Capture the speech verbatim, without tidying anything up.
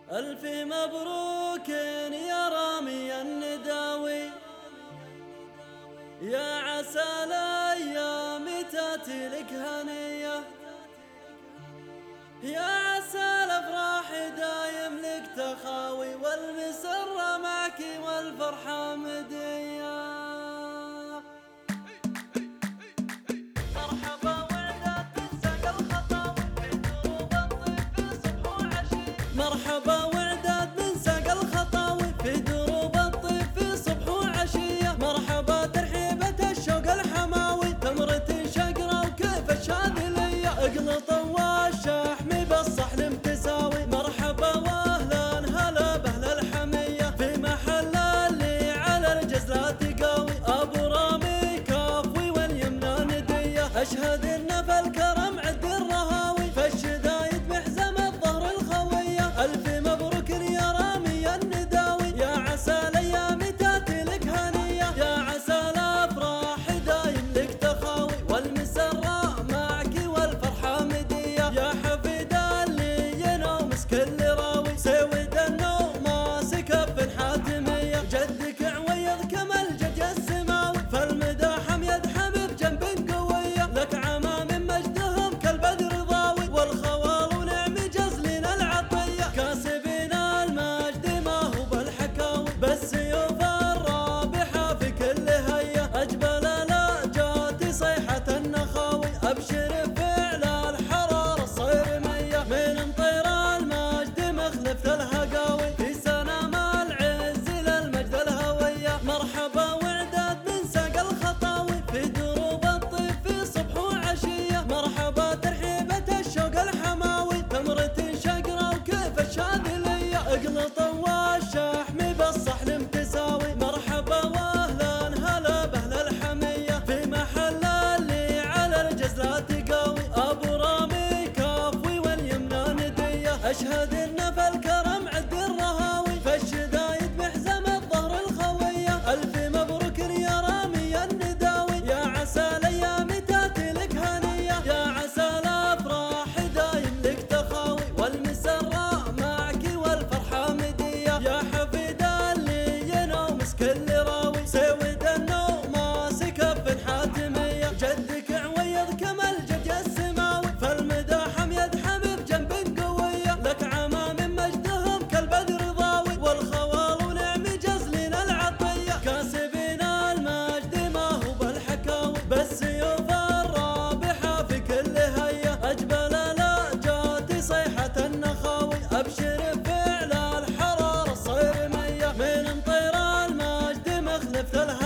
ألف مبروك يا رامي النداوي، يا عسى الأيام تأتي لك هنية، يا عسى الأفراح دايم لك تخاوي، والمسرة معك والفرحة مدية. مرحبا وعدت تنسق الخطاوي في دروب الطيب في صبح وعشية، مرحبا وعدت من ساق الخطاوي في دروب الطيب في صبح وعشية، مرحبا ترحيبة الشوق الحماوي تمرة شقرة وكيف الشاذلية، اقلطوا والشحم بالصحن متساوي، مرحبا واهلا هلا باهل الحمية في محل اللي على الجزرة تقاوي، ابو رامي كافوي واليمنى ندية، اشهد ان في الكرم عد الرهاوي في الشدايد بحزم الظهر الخوية، الف مبروك يا رامي النداوي، يا عسى الايام تاتي لك هنية، يا عسى الافراح دايم لك تخاوي، والمسرة معك والفرحة مدية، يا حفيد اللي ينومس كل راوي سويد النوماس كف حاتمية، جدك عويض كما الجد السماوي فالمداحم يدحم بجنب قوية، لك عمام مجدهم كالبدر ضاوي، والخوال ونعم جزلين العطية، كاسبين المجد ما هو بالحكاوي بالسيوف الرابحة في كل هية، اجبل الاجات صيحة النخاوي، ابشر فعل الحرارة الصيرمية، من مطير المجد مخلف الهقاوي في سلام العز للمجد الهوية، مرحبا وعدت من ساق الخطاوي في دروب الطيب في صبح وعشية، مرحبا ترحيبة الشوق الحماوي تمرة شقرة وكيف الشاذلية، اقلطوا والشحم بالصحن متساوي، مرحبا واهلا هلا باهل الحمية في محل اللي على الجزرة تقاوي، ابو رامي كافوي واليمنى ندية، اشهد ان في الكرم عد الرهاوي في الشدايد بحزم الظهر الخوية، الف مبروك يا رامي النداوي، يا عسى الايام تاتي لك هنية، يا عسى الافراح دايم لك تخاوي، والمسرة معك والفرحة مدية، يا حفيد اللي ينومس كل راوي سويد النوماس كف حاتمية، جدك عويض كما الجد السماوي فالمداحم يدحم بجنب قوية، لك عمام مجدهم كالبدر ضاوي، والخوال ونعم جزلين العطية، كاسبين المجد ما هو بالحكاوي بالسيوف الرابحة في كل هية، اجبل الاجات صيحة النخاوي، ابشر فعل الحرارة الصيرمية، من مطير المجد مخلف الهوية.